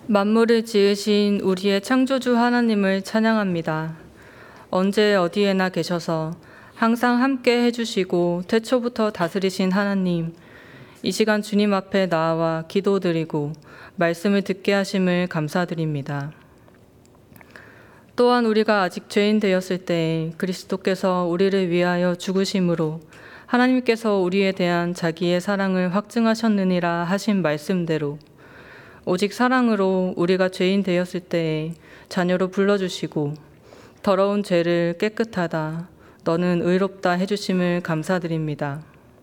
만물을 지으신 우리의 창조주 하나님을 찬양합니다. 언제 어디에나 계셔서 항상 함께 해주시고 태초부터 다스리신 하나님, 이 시간 주님 앞에 나와 기도드리고 말씀을 듣게 하심을 감사드립니다. 또한 우리가 아직 죄인 되었을 때 그리스도께서 우리를 위하여 죽으심으로 하나님께서 우리에 대한 자기의 사랑을 확증하셨느니라 하신 말씀대로 오직 사랑으로 우리가 죄인 되었을 때에 자녀로 불러주시고 더러운 죄를 깨끗하다, 너는 의롭다 해주심을 감사드립니다.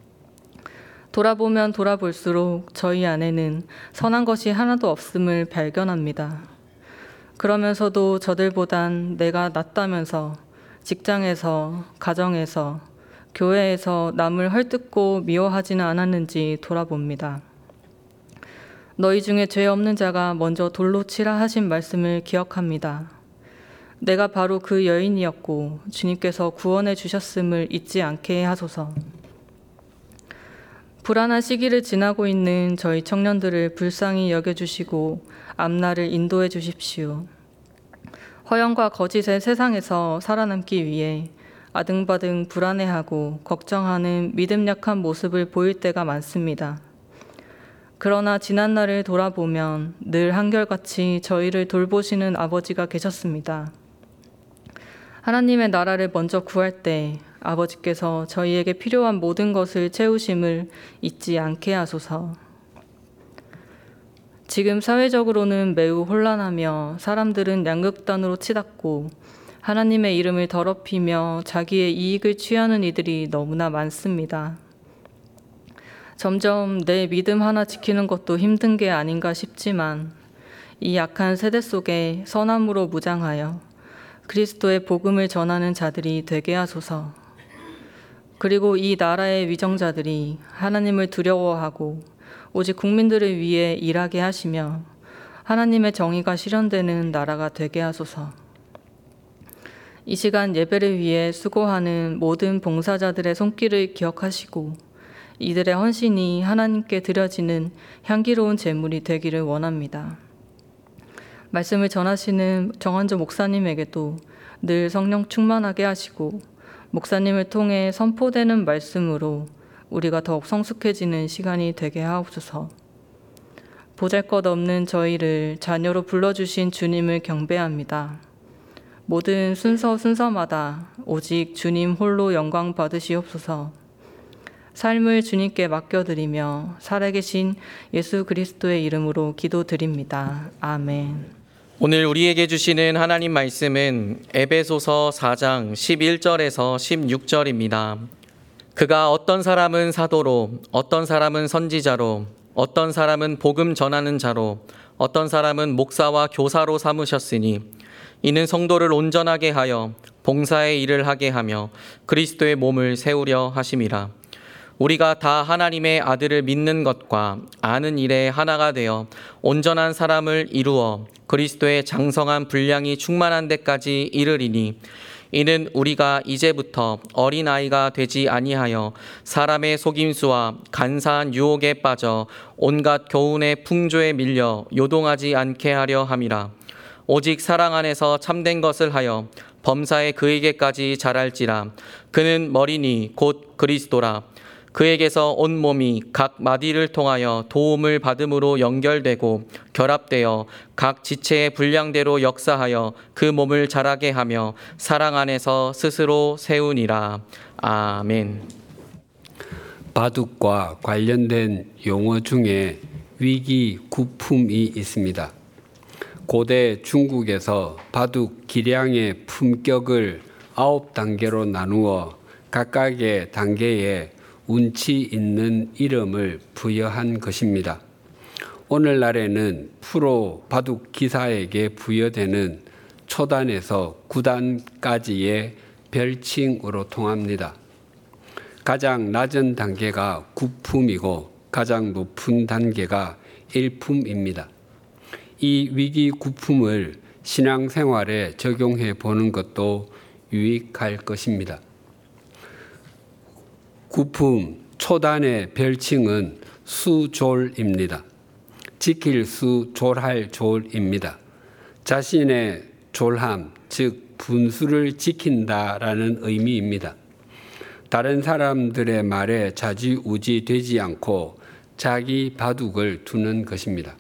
돌아보면 돌아볼수록 저희 안에는 선한 것이 하나도 없음을 발견합니다. 그러면서도 저들보단 내가 낫다면서 직장에서, 가정에서, 교회에서 남을 헐뜯고 미워하지는 않았는지 돌아봅니다. 너희 중에 죄 없는 자가 먼저 돌로 치라 하신 말씀을 기억합니다. 내가 바로 그 여인이었고 주님께서 구원해 주셨음을 잊지 않게 하소서. 불안한 시기를 지나고 있는 저희 청년들을 불쌍히 여겨주시고 앞날을 인도해 주십시오. 허영과 거짓의 세상에서 살아남기 위해 아등바등 불안해하고 걱정하는 믿음 약한 모습을 보일 때가 많습니다. 그러나 지난날을 돌아보면 늘 한결같이 저희를 돌보시는 아버지가 계셨습니다. 하나님의 나라를 먼저 구할 때 아버지께서 저희에게 필요한 모든 것을 채우심을 잊지 않게 하소서. 지금 사회적으로는 매우 혼란하며 사람들은 양극단으로 치닫고 하나님의 이름을 더럽히며 자기의 이익을 취하는 이들이 너무나 많습니다. 점점 내 믿음 하나 지키는 것도 힘든 게 아닌가 싶지만 이 약한 세대 속에 선함으로 무장하여 그리스도의 복음을 전하는 자들이 되게 하소서. 그리고 이 나라의 위정자들이 하나님을 두려워하고 오직 국민들을 위해 일하게 하시며 하나님의 정의가 실현되는 나라가 되게 하소서. 이 시간 예배를 위해 수고하는 모든 봉사자들의 손길을 기억하시고 이들의 헌신이 하나님께 드려지는 향기로운 제물이 되기를 원합니다. 말씀을 전하시는 정한조 목사님에게도 늘 성령 충만하게 하시고 목사님을 통해 선포되는 말씀으로 우리가 더욱 성숙해지는 시간이 되게 하옵소서. 보잘것없는 저희를 자녀로 불러주신 주님을 경배합니다. 모든 순서마다 오직 주님 홀로 영광 받으시옵소서. 삶을 주님께 맡겨드리며 살아계신 예수 그리스도의 이름으로 기도드립니다. 아멘. 오늘 우리에게 주시는 하나님 말씀은 에베소서 4장 11절에서 16절입니다. 그가 어떤 사람은 사도로, 어떤 사람은 선지자로, 어떤 사람은 복음 전하는 자로, 어떤 사람은 목사와 교사로 삼으셨으니 이는 성도를 온전하게 하여 봉사의 일을 하게 하며 그리스도의 몸을 세우려 하심이라. 우리가 다 하나님의 아들을 믿는 것과 아는 일에 하나가 되어 온전한 사람을 이루어 그리스도의 장성한 분량이 충만한 데까지 이르리니 이는 우리가 이제부터 어린아이가 되지 아니하여 사람의 속임수와 간사한 유혹에 빠져 온갖 교훈의 풍조에 밀려 요동하지 않게 하려 함이라. 오직 사랑 안에서 참된 것을 하여 범사에 그에게까지 자랄지라. 그는 머리니 곧 그리스도라. 그에게서 온 몸이 각 마디를 통하여 도움을 받음으로 연결되고 결합되어 각 지체의 분량대로 역사하여 그 몸을 자라게 하며 사랑 안에서 스스로 세우니라. 아멘. 바둑과 관련된 용어 중에 위기 구품이 있습니다. 고대 중국에서 바둑 기량의 품격을 9단계로 나누어 각각의 단계에 운치 있는 이름을 부여한 것입니다. 오늘날에는 프로 바둑 기사에게 부여되는 초단에서 9단까지의 별칭으로 통합니다. 가장 낮은 단계가 9품이고 가장 높은 단계가 1품입니다. 이 위기 9품을 신앙생활에 적용해 보는 것도 유익할 것입니다. 9품 초단의 별칭은 수졸입니다. 지킬 수 졸할 졸입니다. 자신의 졸함, 즉 분수를 지킨다라는 의미입니다. 다른 사람들의 말에 좌지우지 되지 않고 자기 바둑을 두는 것입니다.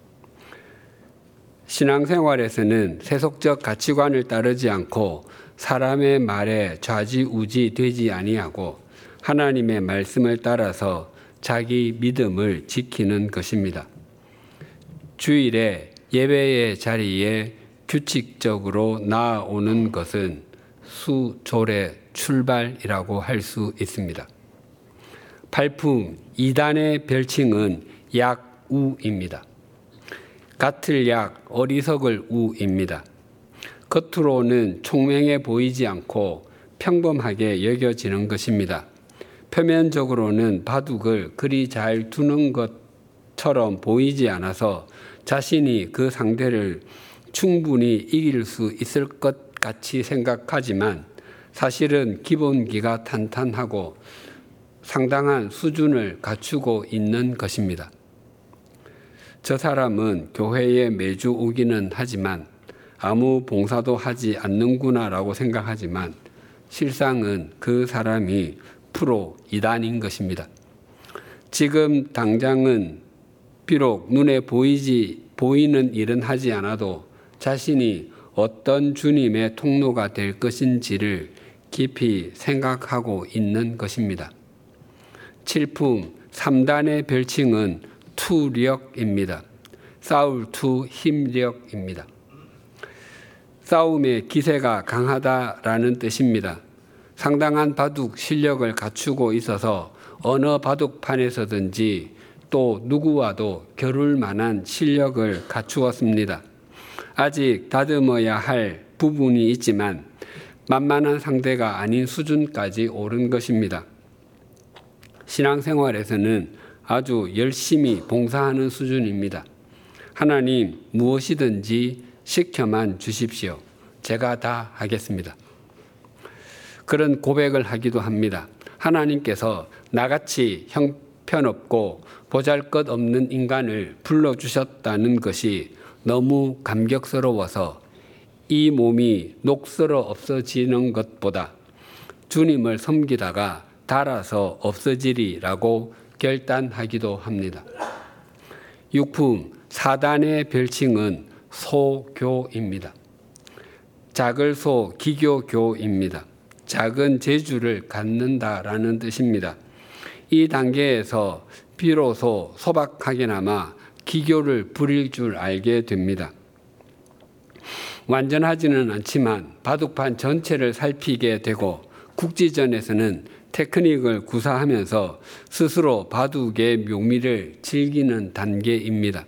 신앙생활에서는 세속적 가치관을 따르지 않고 사람의 말에 좌지우지 되지 아니하고 하나님의 말씀을 따라서 자기 믿음을 지키는 것입니다. 주일에 예배의 자리에 규칙적으로 나아오는 것은 수졸의 출발이라고 할 수 있습니다. 팔품 2단의 별칭은 약우입니다. 같을 약, 어리석을 우입니다. 겉으로는 총명해 보이지 않고 평범하게 여겨지는 것입니다. 표면적으로는 바둑을 그리 잘 두는 것처럼 보이지 않아서 자신이 그 상대를 충분히 이길 수 있을 것 같이 생각하지만 사실은 기본기가 탄탄하고 상당한 수준을 갖추고 있는 것입니다. 저 사람은 교회에 매주 오기는 하지만 아무 봉사도 하지 않는구나라고 생각하지만 실상은 그 사람이 프로 이단인 것입니다. 지금 당장은 비록 눈에 보이는 일은 하지 않아도 자신이 어떤 주님의 통로가 될 것인지를 깊이 생각하고 있는 것입니다. 칠품 3단의 별칭은 투력입니다. 싸울 투 힘력입니다. 싸움의 기세가 강하다라는 뜻입니다. 상당한 바둑 실력을 갖추고 있어서 어느 바둑판에서든지 또 누구와도 겨룰 만한 실력을 갖추었습니다. 아직 다듬어야 할 부분이 있지만 만만한 상대가 아닌 수준까지 오른 것입니다. 신앙생활에서는 아주 열심히 봉사하는 수준입니다. 하나님 무엇이든지 시켜만 주십시오. 제가 다 하겠습니다. 그런 고백을 하기도 합니다. 하나님께서 나같이 형편없고 보잘것없는 인간을 불러주셨다는 것이 너무 감격스러워서 이 몸이 녹슬어 없어지는 것보다 주님을 섬기다가 닳아서 없어지리라고 결단하기도 합니다. 육품 4단의 별칭은 소교입니다. 작을 소 기교교입니다. 작은 재주를 갖는다라는 뜻입니다. 이 단계에서 비로소 소박하게나마 기교를 부릴 줄 알게 됩니다. 완전하지는 않지만 바둑판 전체를 살피게 되고 국지전에서는 테크닉을 구사하면서 스스로 바둑의 묘미를 즐기는 단계입니다.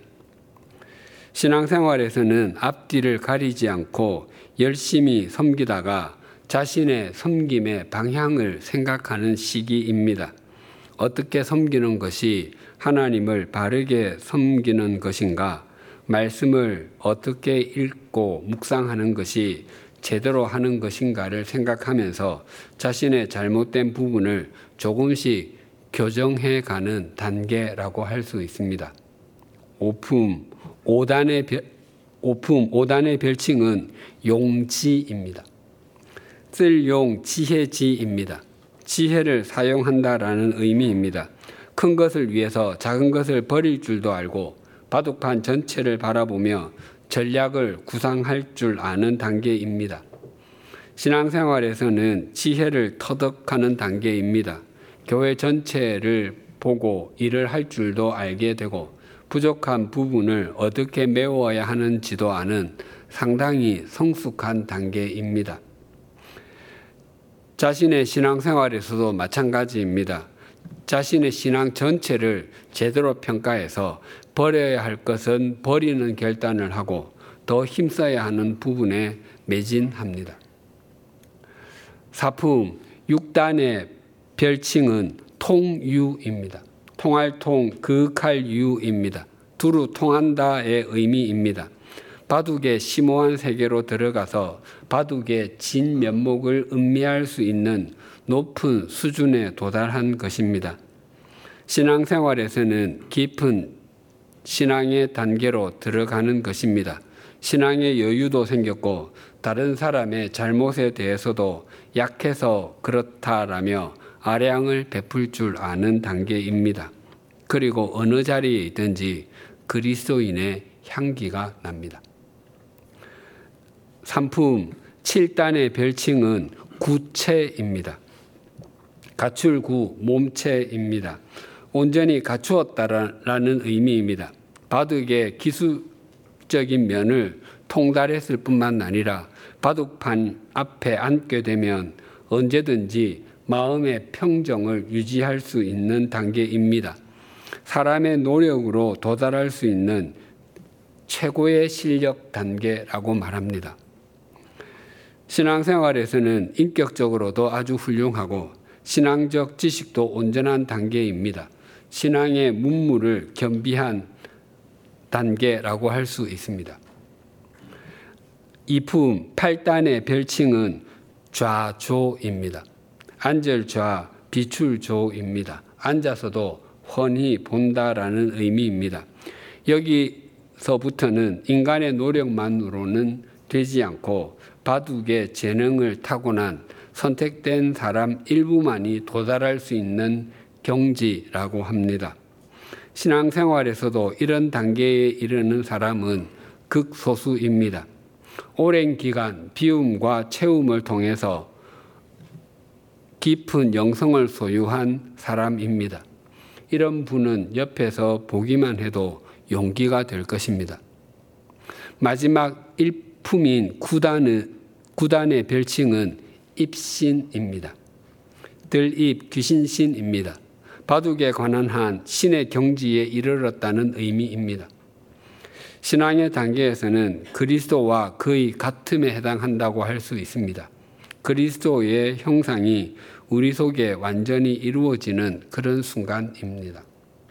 신앙생활에서는 앞뒤를 가리지 않고 열심히 섬기다가 자신의 섬김의 방향을 생각하는 시기입니다. 어떻게 섬기는 것이 하나님을 바르게 섬기는 것인가? 말씀을 어떻게 읽고 묵상하는 것이 제대로 하는 것인가를 생각하면서 자신의 잘못된 부분을 조금씩 교정해 가는 단계라고 할 수 있습니다. 오품 5단의 별칭은 용지입니다. 쓸용 지혜지입니다. 지혜를 사용한다라는 의미입니다. 큰 것을 위해서 작은 것을 버릴 줄도 알고 바둑판 전체를 바라보며 전략을 구상할 줄 아는 단계입니다. 신앙생활에서는 지혜를 터득하는 단계입니다. 교회 전체를 보고 일을 할 줄도 알게 되고 부족한 부분을 어떻게 메워야 하는지도 아는 상당히 성숙한 단계입니다. 자신의 신앙생활에서도 마찬가지입니다. 자신의 신앙 전체를 제대로 평가해서 버려야 할 것은 버리는 결단을 하고 더 힘써야 하는 부분에 매진합니다. 사품 6단의 별칭은 통유입니다. 통할 통, 그윽할 유입니다. 두루 통한다의 의미입니다. 바둑의 심오한 세계로 들어가서 바둑의 진면목을 음미할 수 있는 높은 수준에 도달한 것입니다. 신앙생활에서는 깊은 신앙의 단계로 들어가는 것입니다. 신앙의 여유도 생겼고 다른 사람의 잘못에 대해서도 약해서 그렇다라며 아량을 베풀 줄 아는 단계입니다. 그리고 어느 자리에 있든지 그리스도인의 향기가 납니다. 상품 7단의 별칭은 구체입니다. 갖출 구, 몸체입니다. 온전히 갖추었다라는 의미입니다. 바둑의 기술적인 면을 통달했을 뿐만 아니라 바둑판 앞에 앉게 되면 언제든지 마음의 평정을 유지할 수 있는 단계입니다. 사람의 노력으로 도달할 수 있는 최고의 실력 단계라고 말합니다. 신앙생활에서는 인격적으로도 아주 훌륭하고 신앙적 지식도 온전한 단계입니다. 신앙의 문물을 겸비한 단계라고 할 수 있습니다. 이품 8단의 별칭은 좌조입니다. 앉을좌, 비출조입니다. 앉아서도 훤히 본다라는 의미입니다. 여기서부터는 인간의 노력만으로는 되지 않고 바둑의 재능을 타고난 선택된 사람 일부만이 도달할 수 있는 경지라고 합니다. 신앙생활에서도 이런 단계에 이르는 사람은 극소수입니다. 오랜 기간 비움과 채움을 통해서 깊은 영성을 소유한 사람입니다. 이런 분은 옆에서 보기만 해도 용기가 될 것입니다. 마지막 일품인 9단의 별칭은 입신입니다. 들입 귀신신입니다. 바둑에 관한 한 신의 경지에 이르렀다는 의미입니다. 신앙의 단계에서는 그리스도와 거의 같음에 해당한다고 할 수 있습니다. 그리스도의 형상이 우리 속에 완전히 이루어지는 그런 순간입니다.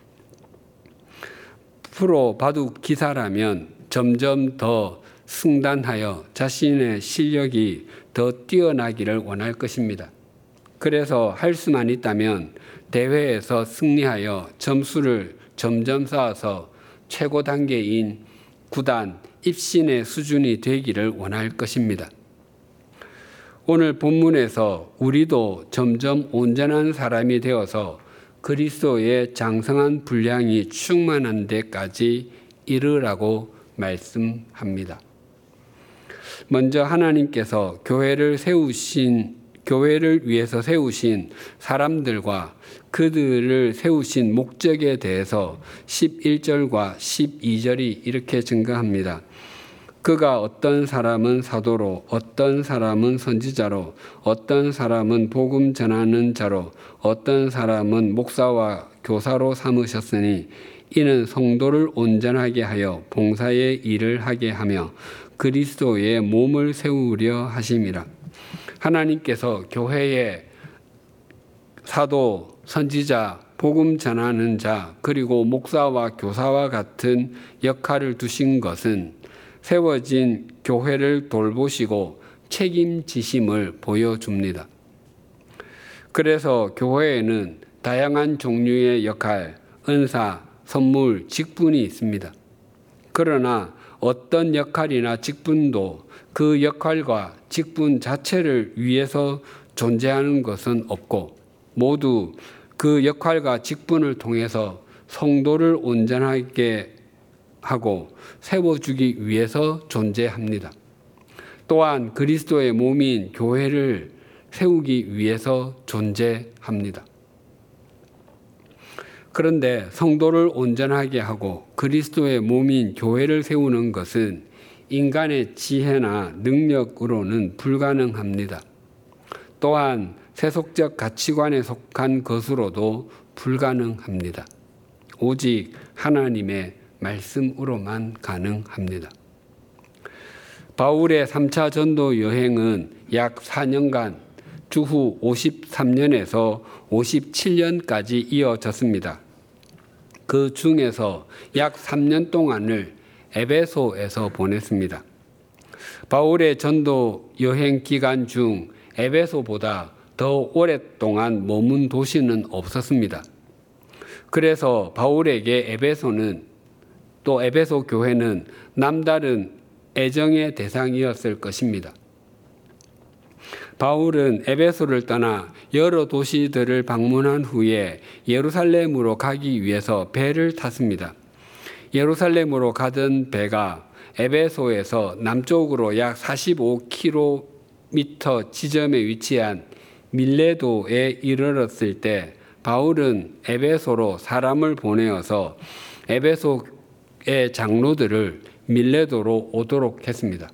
프로 바둑 기사라면 점점 더 승단하여 자신의 실력이 더 뛰어나기를 원할 것입니다. 그래서 할 수만 있다면 대회에서 승리하여 점수를 점점 쌓아서 최고 단계인 9단 입신의 수준이 되기를 원할 것입니다. 오늘 본문에서 우리도 점점 온전한 사람이 되어서 그리스도의 장성한 분량이 충만한 데까지 이르라고 말씀합니다. 먼저 하나님께서 교회를 위해서 세우신 사람들과 그들을 세우신 목적에 대해서 11절과 12절이 이렇게 증거합니다. 그가 어떤 사람은 사도로, 어떤 사람은 선지자로, 어떤 사람은 복음 전하는 자로, 어떤 사람은 목사와 교사로 삼으셨으니 이는 성도를 온전하게 하여 봉사의 일을 하게 하며 그리스도의 몸을 세우려 하심이라. 하나님께서 교회에 사도, 선지자, 복음 전하는 자, 그리고 목사와 교사와 같은 역할을 두신 것은 세워진 교회를 돌보시고 책임지심을 보여줍니다. 그래서 교회에는 다양한 종류의 역할, 은사, 선물, 직분이 있습니다. 그러나 어떤 역할이나 직분도 그 역할과 직분 자체를 위해서 존재하는 것은 없고 모두 그 역할과 직분을 통해서 성도를 온전하게 하고 세워주기 위해서 존재합니다. 또한 그리스도의 몸인 교회를 세우기 위해서 존재합니다. 그런데 성도를 온전하게 하고 그리스도의 몸인 교회를 세우는 것은 인간의 지혜나 능력으로는 불가능합니다. 또한 세속적 가치관에 속한 것으로도 불가능합니다. 오직 하나님의 말씀으로만 가능합니다. 바울의 3차 전도 여행은 약 4년간 주후 53년에서 57년까지 이어졌습니다. 그 중에서 약 3년 동안을 에베소에서 보냈습니다. 바울의 전도 여행 기간 중 에베소보다 더 오랫동안 머문 도시는 없었습니다. 그래서 바울에게 에베소는 또 에베소 교회는 남다른 애정의 대상이었을 것입니다. 바울은 에베소를 떠나 여러 도시들을 방문한 후에 예루살렘으로 가기 위해서 배를 탔습니다. 예루살렘으로 가던 배가 에베소에서 남쪽으로 약 45km 지점에 위치한 밀레도에 이르렀을 때 바울은 에베소로 사람을 보내어서 에베소의 장로들을 밀레도로 오도록 했습니다.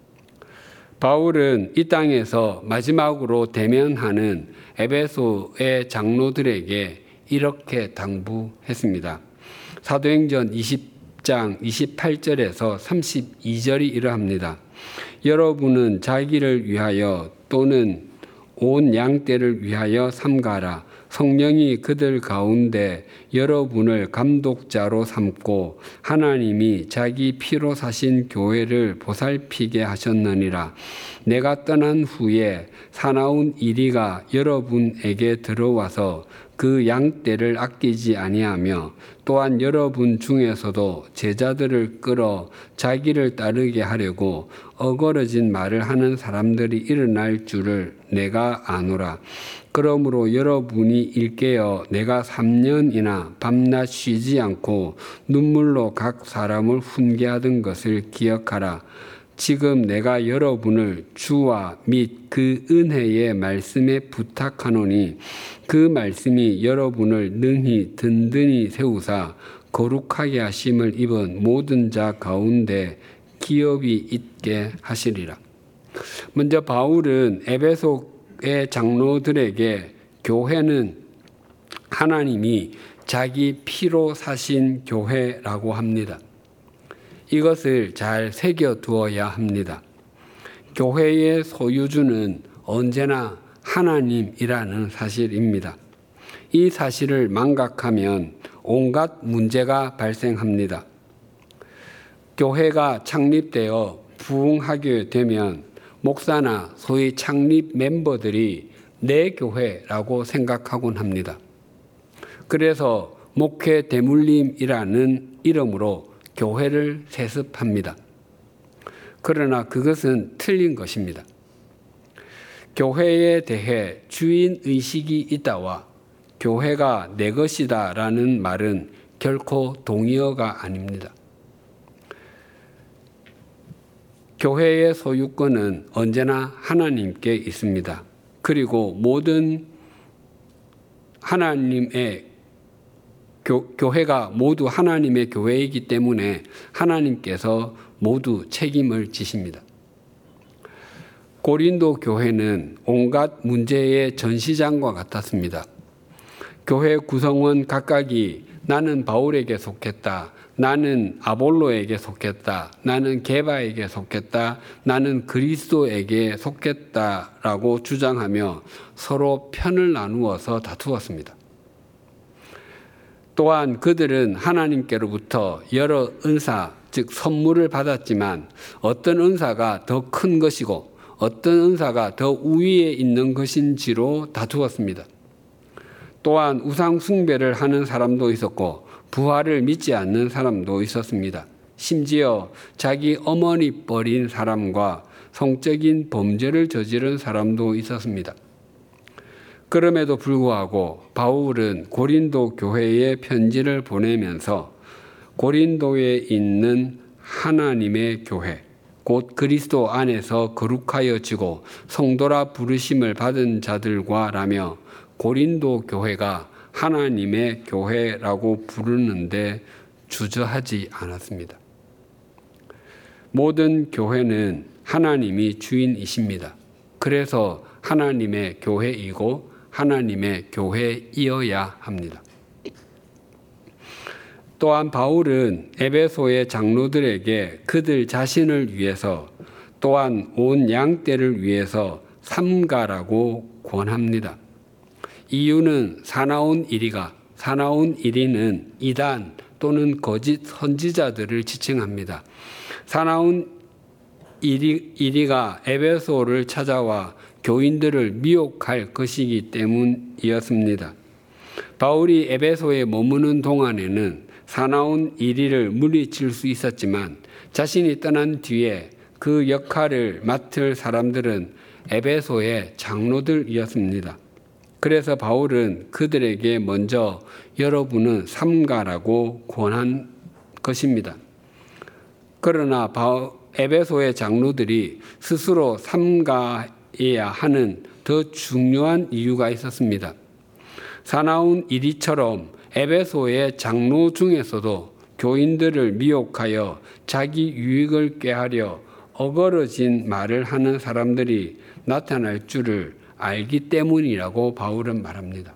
바울은 이 땅에서 마지막으로 대면하는 에베소의 장로들에게 이렇게 당부했습니다. 사도행전 20장 28절에서 32절이 이러합니다. 여러분은 자기를 위하여 또는 온 양떼를 위하여 삼가라. 성령이 그들 가운데 여러분을 감독자로 삼고 하나님이 자기 피로 사신 교회를 보살피게 하셨느니라. 내가 떠난 후에 사나운 이리가 여러분에게 들어와서 그 양떼를 아끼지 아니하며 또한 여러분 중에서도 제자들을 끌어 자기를 따르게 하려고 어거러진 말을 하는 사람들이 일어날 줄을 내가 아노라. 그러므로 여러분이 일깨어 내가 3년이나 밤낮 쉬지 않고 눈물로 각 사람을 훈계하던 것을 기억하라. 지금 내가 여러분을 주와 및 그 은혜의 말씀에 부탁하노니 그 말씀이 여러분을 능히 든든히 세우사 거룩하게 하심을 입은 모든 자 가운데 기업이 있게 하시리라. 먼저 바울은 에베소의 장로들에게 교회는 하나님이 자기 피로 사신 교회라고 합니다. 이것을 잘 새겨두어야 합니다. 교회의 소유주는 언제나 하나님이라는 사실입니다. 이 사실을 망각하면 온갖 문제가 발생합니다. 교회가 창립되어 부흥하게 되면 목사나 소위 창립 멤버들이 내 교회라고 생각하곤 합니다. 그래서 목회 대물림이라는 이름으로 교회를 세습합니다. 그러나 그것은 틀린 것입니다. 교회에 대해 주인의식이 있다와 교회가 내 것이다 라는 말은 결코 동의어가 아닙니다. 교회의 소유권은 언제나 하나님께 있습니다. 그리고 모든 하나님의 교회가 모두 하나님의 교회이기 때문에 하나님께서 모두 책임을 지십니다. 고린도 교회는 온갖 문제의 전시장과 같았습니다. 교회 구성원 각각이 나는 바울에게 속했다, 나는 아볼로에게 속했다, 나는 게바에게 속했다, 나는 그리스도에게 속했다라고 주장하며 서로 편을 나누어서 다투었습니다. 또한 그들은 하나님께로부터 여러 은사, 즉 선물을 받았지만 어떤 은사가 더 큰 것이고 어떤 은사가 더 우위에 있는 것인지로 다투었습니다. 또한 우상 숭배를 하는 사람도 있었고 부활을 믿지 않는 사람도 있었습니다. 심지어 자기 어머니 버린 사람과 성적인 범죄를 저지른 사람도 있었습니다. 그럼에도 불구하고 바울은 고린도 교회에 편지를 보내면서 고린도에 있는 하나님의 교회, 곧 그리스도 안에서 거룩하여지고 성도라 부르심을 받은 자들과라며 고린도 교회가 하나님의 교회라고 부르는데 주저하지 않았습니다. 모든 교회는 하나님이 주인이십니다. 그래서 하나님의 교회이고 하나님의 교회이어야 합니다. 또한 바울은 에베소의 장로들에게 그들 자신을 위해서 또한 온 양떼를 위해서 삼가라고 권합니다. 이유는 사나운 이리는 이단 또는 거짓 선지자들을 지칭합니다. 사나운 이리가 에베소를 찾아와 교인들을 미혹할 것이기 때문이었습니다. 바울이 에베소에 머무는 동안에는 사나운 1위를 물리칠 수 있었지만 자신이 떠난 뒤에 그 역할을 맡을 사람들은 에베소의 장로들이었습니다. 그래서 바울은 그들에게 먼저 여러분은 삼가라고 권한 것입니다. 그러나 에베소의 장로들이 스스로 삼가해야 하는 더 중요한 이유가 있었습니다. 사나운 1위처럼 에베소의 장로 중에서도 교인들을 미혹하여 자기 유익을 꾀하려 어거러진 말을 하는 사람들이 나타날 줄을 알기 때문이라고 바울은 말합니다.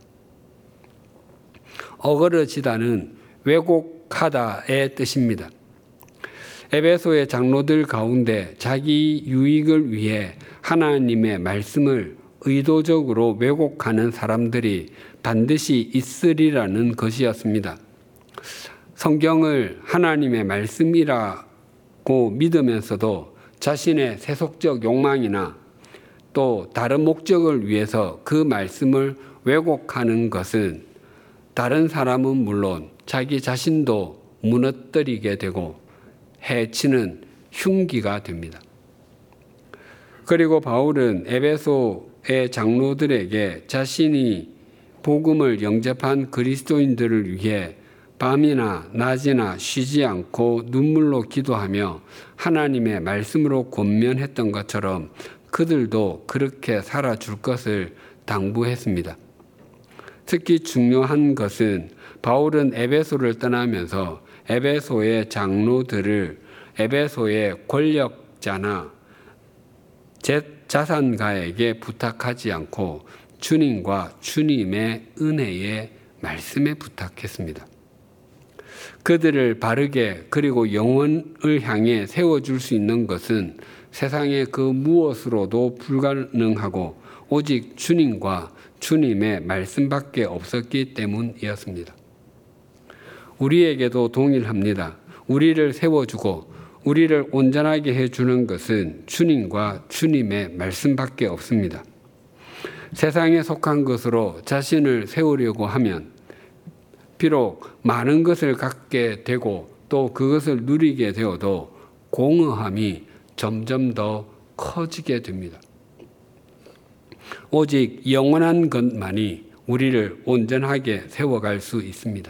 어거러지다는 왜곡하다의 뜻입니다. 에베소의 장로들 가운데 자기 유익을 위해 하나님의 말씀을 의도적으로 왜곡하는 사람들이 반드시 있으리라는 것이었습니다. 성경을 하나님의 말씀이라고 믿으면서도 자신의 세속적 욕망이나 또 다른 목적을 위해서 그 말씀을 왜곡하는 것은 다른 사람은 물론 자기 자신도 무너뜨리게 되고 해치는 흉기가 됩니다. 그리고 바울은 에베소의 장로들에게 자신이 복음을 영접한 그리스도인들을 위해 밤이나 낮이나 쉬지 않고 눈물로 기도하며 하나님의 말씀으로 권면했던 것처럼 그들도 그렇게 살아줄 것을 당부했습니다. 특히 중요한 것은 바울은 에베소를 떠나면서 에베소의 장로들을 에베소의 권력자나 자산가에게 부탁하지 않고 주님과 주님의 은혜의 말씀에 부탁했습니다. 그들을 바르게 그리고 영원을 향해 세워줄 수 있는 것은 세상의 그 무엇으로도 불가능하고 오직 주님과 주님의 말씀밖에 없었기 때문이었습니다. 우리에게도 동일합니다. 우리를 세워주고 우리를 온전하게 해주는 것은 주님과 주님의 말씀밖에 없습니다. 세상에 속한 것으로 자신을 세우려고 하면 비록 많은 것을 갖게 되고 또 그것을 누리게 되어도 공허함이 점점 더 커지게 됩니다. 오직 영원한 것만이 우리를 온전하게 세워갈 수 있습니다.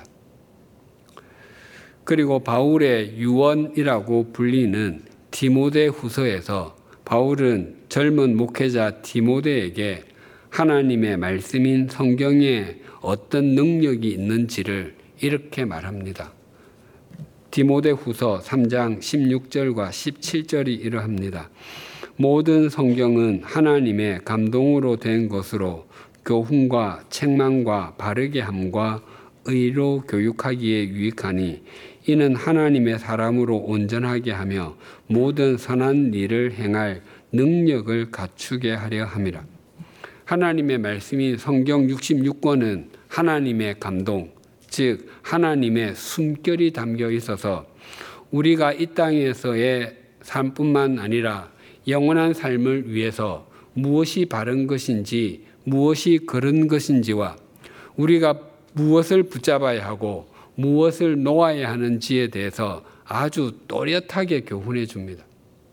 그리고 바울의 유언이라고 불리는 디모데 후서에서 바울은 젊은 목회자 디모데에게 하나님의 말씀인 성경에 어떤 능력이 있는지를 이렇게 말합니다. 디모데 후서 3장 16절과 17절이 이러합니다. 모든 성경은 하나님의 감동으로 된 것으로 교훈과 책망과 바르게 함과 의로 교육하기에 유익하니 이는 하나님의 사람으로 온전하게 하며 모든 선한 일을 행할 능력을 갖추게 하려 함이라. 하나님의 말씀인 성경 66권은 하나님의 감동, 즉 하나님의 숨결이 담겨 있어서 우리가 이 땅에서의 삶뿐만 아니라 영원한 삶을 위해서 무엇이 바른 것인지 무엇이 그른 것인지와 우리가 무엇을 붙잡아야 하고 무엇을 놓아야 하는지에 대해서 아주 또렷하게 교훈해 줍니다.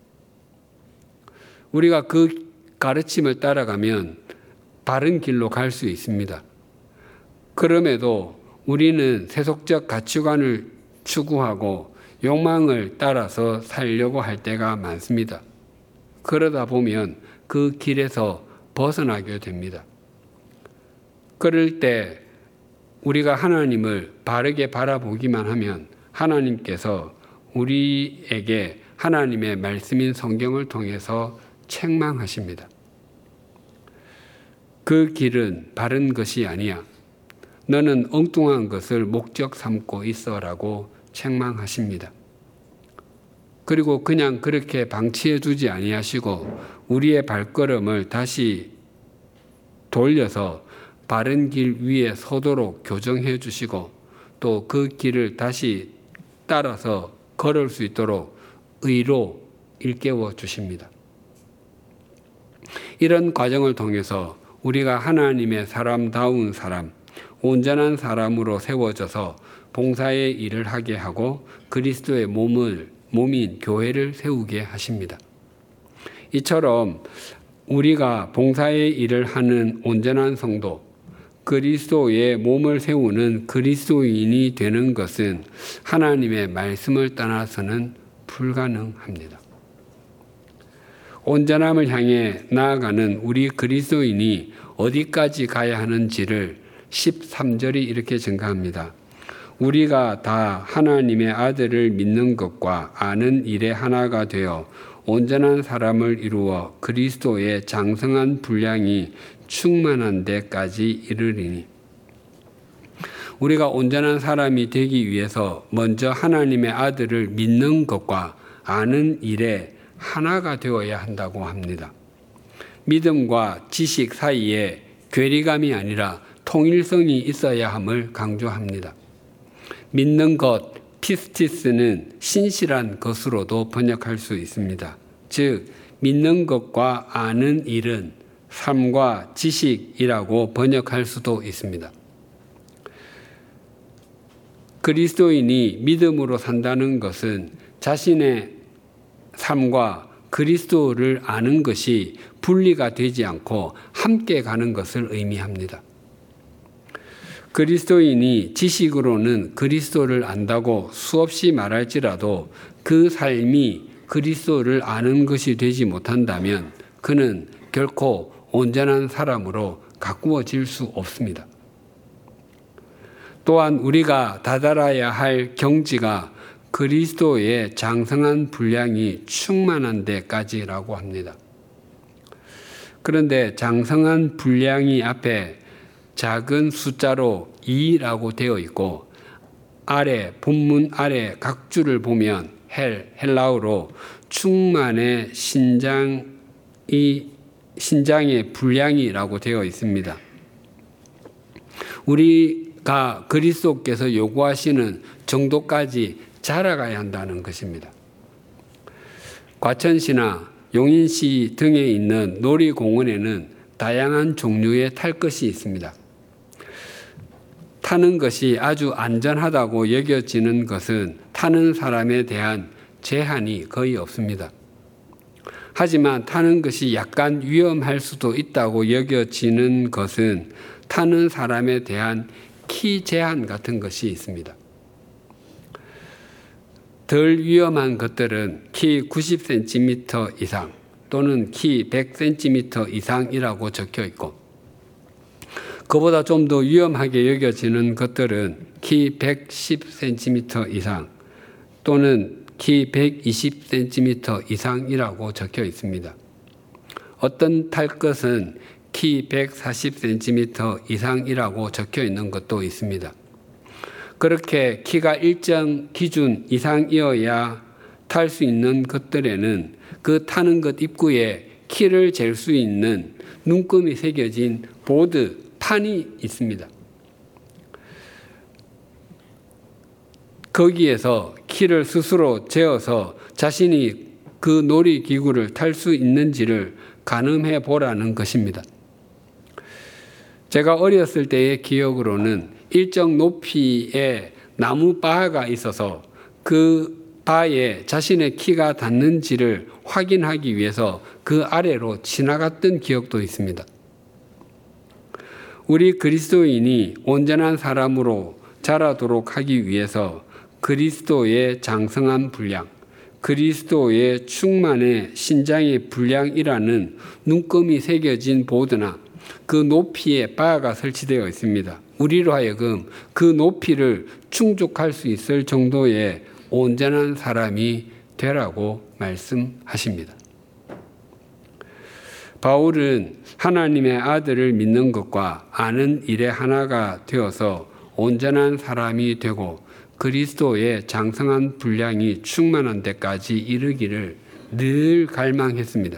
우리가 그 가르침을 따라가면 바른 길로 갈 수 있습니다. 그럼에도 우리는 세속적 가치관을 추구하고 욕망을 따라서 살려고 할 때가 많습니다. 그러다 보면 그 길에서 벗어나게 됩니다. 그럴 때 우리가 하나님을 바르게 바라보기만 하면 하나님께서 우리에게 하나님의 말씀인 성경을 통해서 책망하십니다. 그 길은 바른 것이 아니야. 너는 엉뚱한 것을 목적 삼고 있어라고 책망하십니다. 그리고 그냥 그렇게 방치해 두지 아니하시고 우리의 발걸음을 다시 돌려서 바른 길 위에 서도록 교정해 주시고 또 그 길을 다시 따라서 걸을 수 있도록 의로 일깨워 주십니다. 이런 과정을 통해서 우리가 하나님의 사람다운 사람, 온전한 사람으로 세워져서 봉사의 일을 하게 하고 그리스도의 몸인 교회를 세우게 하십니다. 이처럼 우리가 봉사의 일을 하는 온전한 성도, 그리스도의 몸을 세우는 그리스도인이 되는 것은 하나님의 말씀을 떠나서는 불가능합니다. 온전함을 향해 나아가는 우리 그리스도인이 어디까지 가야 하는지를 13절이 이렇게 증가합니다. 우리가 다 하나님의 아들을 믿는 것과 아는 일에 하나가 되어 온전한 사람을 이루어 그리스도의 장성한 분량이 충만한 데까지 이르리니. 우리가 온전한 사람이 되기 위해서 먼저 하나님의 아들을 믿는 것과 아는 일에 하나가 되어야 한다고 합니다. 믿음과 지식 사이에 괴리감이 아니라 통일성이 있어야 함을 강조합니다. 믿는 것, 피스티스는 신실한 것으로도 번역할 수 있습니다. 즉, 믿는 것과 아는 일은 삶과 지식이라고 번역할 수도 있습니다. 그리스도인이 믿음으로 산다는 것은 자신의 삶과 그리스도를 아는 것이 분리가 되지 않고 함께 가는 것을 의미합니다. 그리스도인이 지식으로는 그리스도를 안다고 수없이 말할지라도 그 삶이 그리스도를 아는 것이 되지 못한다면 그는 결코 온전한 사람으로 가꾸어질 수 없습니다. 또한 우리가 다다라야 할 경지가 그리스도의 장성한 분량이 충만한 데까지라고 합니다. 그런데 장성한 분량이 앞에 작은 숫자로 2라고 되어 있고 본문 아래 각 줄을 보면 헬라어로 충만의 신장의 분량이라고 되어 있습니다. 우리가 그리스도께서 요구하시는 정도까지 자라가야 한다는 것입니다. 과천시나 용인시 등에 있는 놀이공원에는 다양한 종류의 탈 것이 있습니다. 타는 것이 아주 안전하다고 여겨지는 것은 타는 사람에 대한 제한이 거의 없습니다. 하지만 타는 것이 약간 위험할 수도 있다고 여겨지는 것은 타는 사람에 대한 키 제한 같은 것이 있습니다. 덜 위험한 것들은 키 90cm 이상 또는 키 100cm 이상이라고 적혀 있고 그보다 좀 더 위험하게 여겨지는 것들은 키 110cm 이상 또는 키 120cm 이상이라고 적혀 있습니다. 어떤 탈 것은 키 140cm 이상이라고 적혀 있는 것도 있습니다. 그렇게 키가 일정 기준 이상이어야 탈 수 있는 것들에는 그 타는 것 입구에 키를 잴 수 있는 눈금이 새겨진 판이 있습니다. 거기에서 키를 스스로 재어서 자신이 그 놀이기구를 탈 수 있는지를 가늠해 보라는 것입니다. 제가 어렸을 때의 기억으로는 일정 높이의 나무 바가 있어서 그 바에 자신의 키가 닿는지를 확인하기 위해서 그 아래로 지나갔던 기억도 있습니다. 우리 그리스도인이 온전한 사람으로 자라도록 하기 위해서 그리스도의 장성한 분량, 그리스도의 충만의 신장의 분량이라는 눈금이 새겨진 보드나 그 높이에 바가 설치되어 있습니다. 우리로 하여금 그 높이를 충족할 수 있을 정도의 온전한 사람이 되라고 말씀하십니다. 바울은 하나님의 아들을 믿는 것과 아는 일에 하나가 되어서 온전한 사람이 되고 그리스도의 장성한 분량이 충만한 데까지 이르기를 늘 갈망했습니다.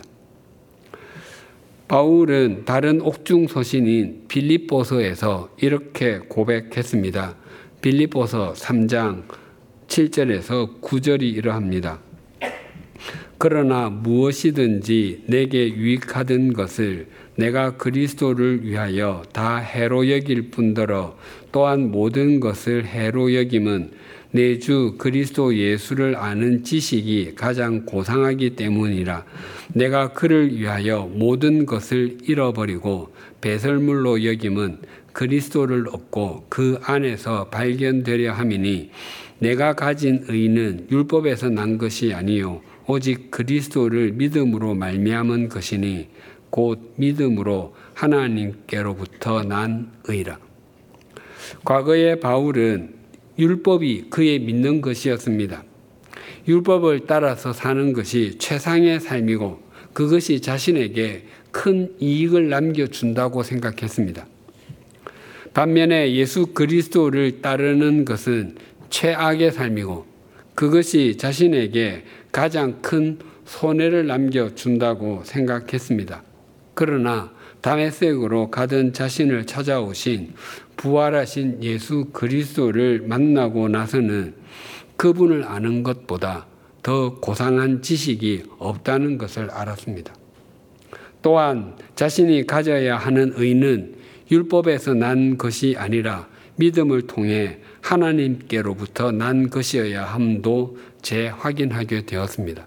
바울은 다른 옥중 서신인 빌립보서에서 이렇게 고백했습니다. 빌립보서 3장 7절에서 9절이 이러합니다. 그러나 무엇이든지 내게 유익하던 것을 내가 그리스도를 위하여 다 해로 여길 뿐더러 또한 모든 것을 해로 여김은 내 주 그리스도 예수를 아는 지식이 가장 고상하기 때문이라. 내가 그를 위하여 모든 것을 잃어버리고 배설물로 여김은 그리스도를 얻고 그 안에서 발견되려 함이니 내가 가진 의는 율법에서 난 것이 아니요 오직 그리스도를 믿음으로 말미암은 것이니 곧 믿음으로 하나님께로부터 난 의라. 과거의 바울은 율법이 그의 믿는 것이었습니다. 율법을 따라서 사는 것이 최상의 삶이고 그것이 자신에게 큰 이익을 남겨준다고 생각했습니다. 반면에 예수 그리스도를 따르는 것은 최악의 삶이고 그것이 자신에게 가장 큰 손해를 남겨준다고 생각했습니다. 그러나 다메섹으로 가던 자신을 찾아오신 부활하신 예수 그리스도를 만나고 나서는 그분을 아는 것보다 더 고상한 지식이 없다는 것을 알았습니다. 또한 자신이 가져야 하는 의는 율법에서 난 것이 아니라 믿음을 통해 하나님께로부터 난 것이어야 함도 재확인하게 되었습니다.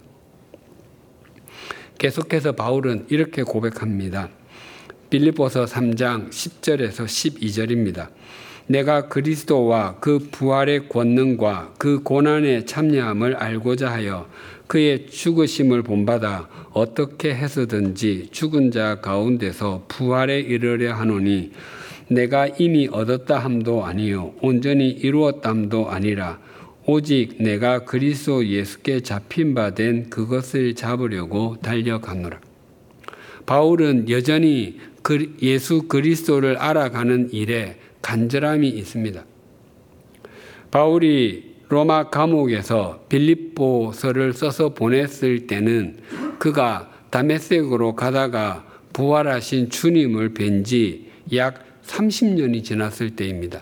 계속해서 바울은 이렇게 고백합니다. 빌립보서 3장 10절에서 12절입니다. 내가 그리스도와 그 부활의 권능과 그 고난에 참여함을 알고자 하여 그의 죽으심을 본받아 어떻게 해서든지 죽은 자 가운데서 부활에 이르려 하노니 내가 이미 얻었다 함도 아니요 온전히 이루었다 함도 아니라 오직 내가 그리스도 예수께 잡힌 바 된 그것을 잡으려고 달려가노라. 바울은 여전히 예수 그리스도를 알아가는 일에 간절함이 있습니다. 바울이 로마 감옥에서 빌립보서를 써서 보냈을 때는 그가 다메섹으로 가다가 부활하신 주님을 뵌 지 약 30년이 지났을 때입니다.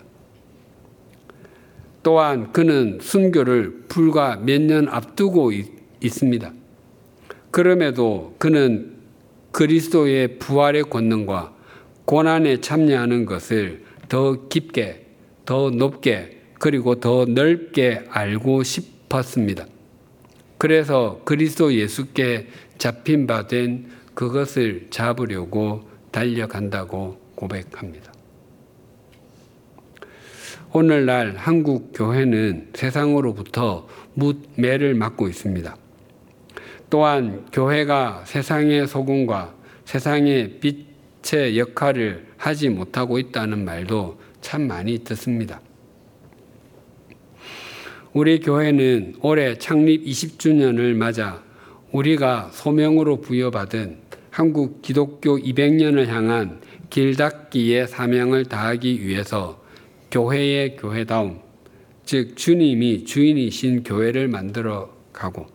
또한 그는 순교를 불과 몇 년 앞두고 있습니다. 그럼에도 그는 그리스도의 부활의 권능과 고난에 참여하는 것을 더 깊게, 더 높게, 그리고 더 넓게 알고 싶었습니다. 그래서 그리스도 예수께 잡힌 바 된 그것을 잡으려고 달려간다고 고백합니다. 오늘날 한국 교회는 세상으로부터 묻매를 맞고 있습니다. 또한 교회가 세상의 소금과 세상의 빛의 역할을 하지 못하고 있다는 말도 참 많이 듣습니다. 우리 교회는 올해 창립 20주년을 맞아 우리가 소명으로 부여받은 한국 기독교 200년을 향한 길닦기의 사명을 다하기 위해서 교회의 교회다움, 즉 주님이 주인이신 교회를 만들어 가고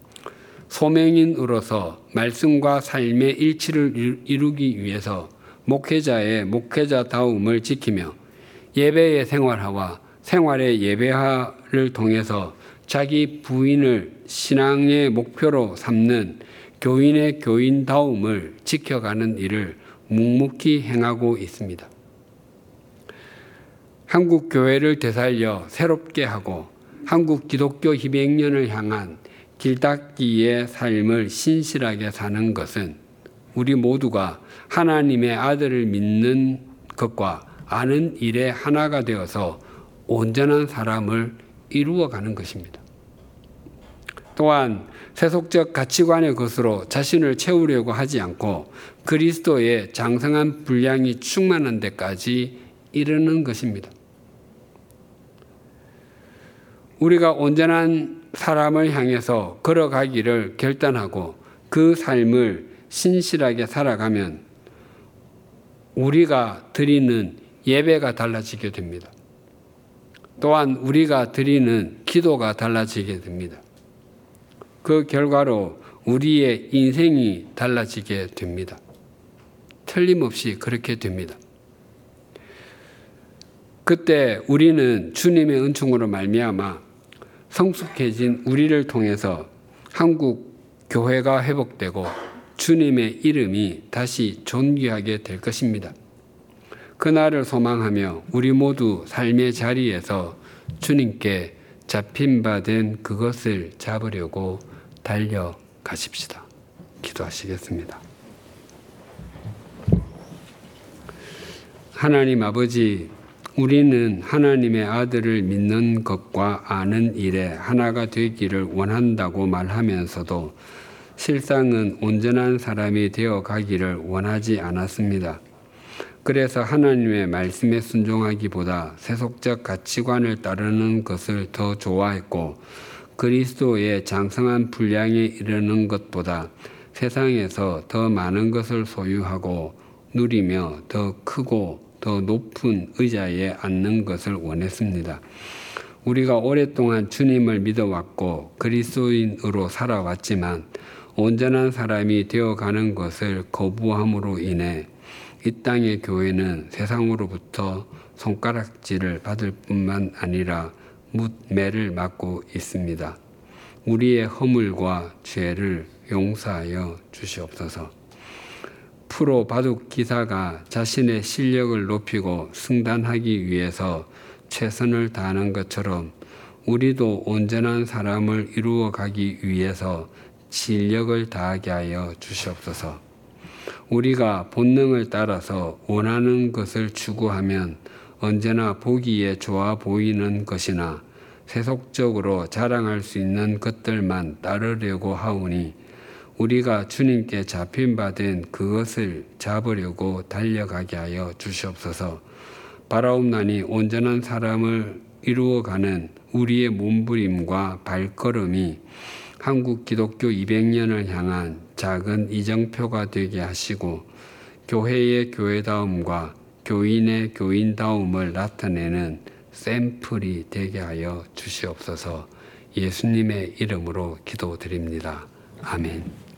소명인으로서 말씀과 삶의 일치를 이루기 위해서 목회자의 목회자다움을 지키며 예배의 생활화와 생활의 예배화를 통해서 자기 부인을 신앙의 목표로 삼는 교인의 교인다움을 지켜가는 일을 묵묵히 행하고 있습니다. 한국 교회를 되살려 새롭게 하고 한국 기독교 200년을 향한 길닦기의 삶을 신실하게 사는 것은 우리 모두가 하나님의 아들을 믿는 것과 아는 일에 하나가 되어서 온전한 사람을 이루어가는 것입니다. 또한 세속적 가치관의 것으로 자신을 채우려고 하지 않고 그리스도의 장성한 분량이 충만한 데까지 이르는 것입니다. 우리가 온전한 사람을 향해서 걸어가기를 결단하고 그 삶을 신실하게 살아가면 우리가 드리는 예배가 달라지게 됩니다. 또한 우리가 드리는 기도가 달라지게 됩니다. 그 결과로 우리의 인생이 달라지게 됩니다. 틀림없이 그렇게 됩니다. 그때 우리는 주님의 은총으로 말미암아 성숙해진 우리를 통해서 한국 교회가 회복되고 주님의 이름이 다시 존귀하게 될 것입니다. 그날을 소망하며 우리 모두 삶의 자리에서 주님께 잡힌 바 된 그것을 잡으려고 달려가십시다. 기도하시겠습니다. 하나님 아버지, 우리는 하나님의 아들을 믿는 것과 아는 일에 하나가 되기를 원한다고 말하면서도 실상은 온전한 사람이 되어 가기를 원하지 않았습니다. 그래서 하나님의 말씀에 순종하기보다 세속적 가치관을 따르는 것을 더 좋아했고, 그리스도의 장성한 분량에 이르는 것보다 세상에서 더 많은 것을 소유하고 누리며 더 크고 더 높은 의자에 앉는 것을 원했습니다. 우리가 오랫동안 주님을 믿어왔고 그리스도인으로 살아왔지만 온전한 사람이 되어가는 것을 거부함으로 인해 이 땅의 교회는 세상으로부터 손가락질을 받을 뿐만 아니라 묻매를 맞고 있습니다. 우리의 허물과 죄를 용서하여 주시옵소서. 프로 바둑 기사가 자신의 실력을 높이고 승단하기 위해서 최선을 다하는 것처럼 우리도 온전한 사람을 이루어 가기 위해서 진력을 다하게 하여 주시옵소서. 우리가 본능을 따라서 원하는 것을 추구하면 언제나 보기에 좋아 보이는 것이나 세속적으로 자랑할 수 있는 것들만 따르려고 하오니 우리가 주님께 잡힌 바 된 그것을 잡으려고 달려가게 하여 주시옵소서. 바라옵나니 온전한 사람을 이루어가는 우리의 몸부림과 발걸음이 한국 기독교 200년을 향한 작은 이정표가 되게 하시고 교회의 교회다움과 교인의 교인다움을 나타내는 샘플이 되게 하여 주시옵소서. 예수님의 이름으로 기도드립니다. 아멘.